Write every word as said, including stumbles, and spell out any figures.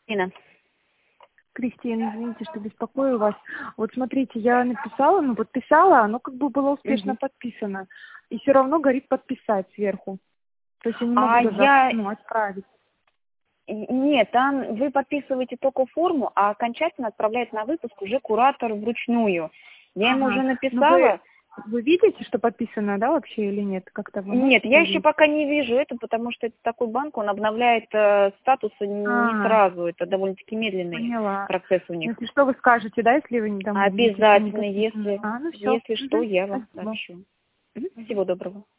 Инна. Кристина, извините, что беспокою вас. Вот смотрите, я написала, ну подписала, оно как бы было успешно Мгм. подписано. И все равно горит подписать сверху. То есть я не могу А даже я... ну, отправить. Нет, там вы подписываете только форму, а окончательно отправляет на выпуск уже куратор вручную. Я ему уже Ага. Ну вы, написала. вы видите, что подписано, да, вообще или нет? Как-то вы Нет, можете я еще увидеть? пока не вижу это, потому что это такой банк, он обновляет э, статусы не А, сразу. Это довольно-таки медленный поняла. процесс у них. Если что, вы скажете, да, если вы не там увидите, что не Обязательно, подписано? если, А, ну все. если что, я вам Спасибо. сообщу. Мгм. Всего доброго.